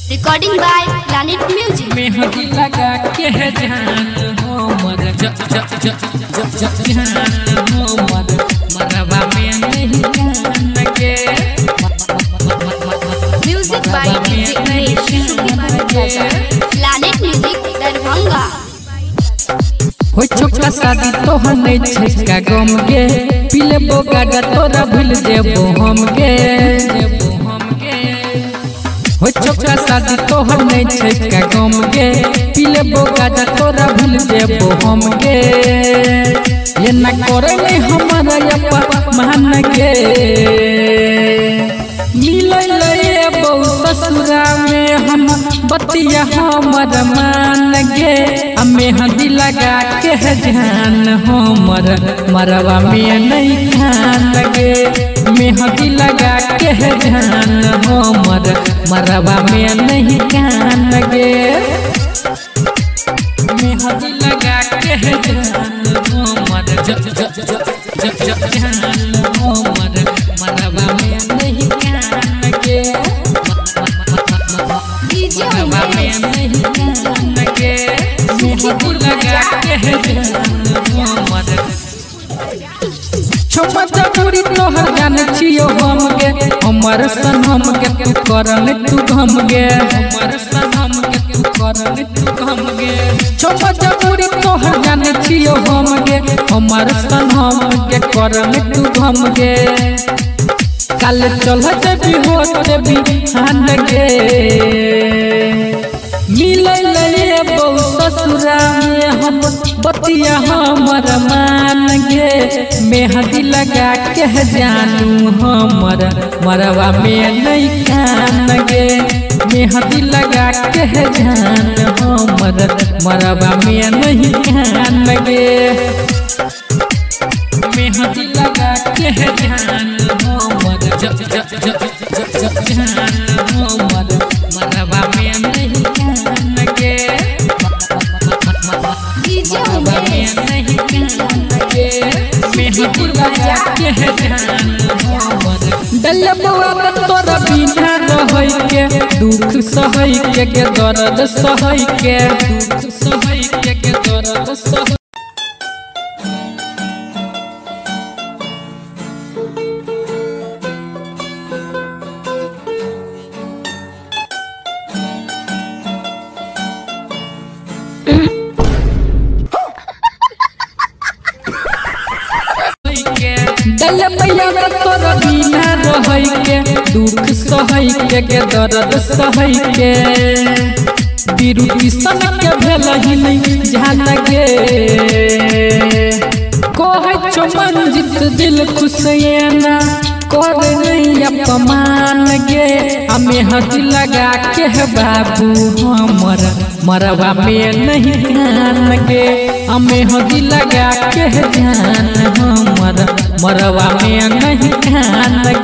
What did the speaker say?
Recording by Planet Music. मेहंदी लगा के है जान हो मर जान हो मरवा में नहीं जान के Music by Planet Music Darbhanga. हो छोटा शादी तोहर नहीं छेका गम गे पीले बोगा तोरा भूल देबो हम गे हो छोटा शादी तोहर नहीं छेका गम गे पीले बोगा तोरा भूल देबो हम गे ये न करे नहीं हमारा यप्पा मान गे मिले ले बहु ससुरा में हम बतिया हमर मान गे मेहंदी लगा के है जान हमर मरवा में नहीं खान गे मेहंदी लगा के है जान हमर मरवा में नहीं खान गे मेहंदी लगा के है जान हमर जान हमर मरवा में नहीं खान गे मरवा में नहीं खान गे मेहंदी लगा के है हमर छोटा पूरी तोहर जान छियो हम गे हमर सनम के तू करन तू घम गे हमर सनम के तू करन तू घम गे छोटा पूरी तोहर जान छियो हम गे हमर सनम के करन तू घम गे कल चल जबी होते भी हान गे मिले ले बहु ससुरा में हम बतिया हमर मान गे मेहंदी लगा के जानू हमर मरवा में नहीं खान गे मेहंदी लगा के जान हमर मरवा में नहीं खान गे मेहंदी लगा के जान हमर जान हमर मरवा में नहीं खान गे मरवा में नहीं खान गे मेहंदी लगा के जान हमर डलबुआ तोरा बिना रहै के दुख सहै के दर्द सहै के दुख सहै के दर्द सहै डलबुआ तोरा बिना रहै के दुख सहै के दर्द सहै के विरुद्धि सन के भेलहि नहीं जान गे कहै छो मंजित दिल खुशियाना कर नहीं अपमान गे मेहंदी लगा के बाबू हमर मरवा में नहीं खान गे मेहंदी लगा के जान हमर मरवा में नहीं खान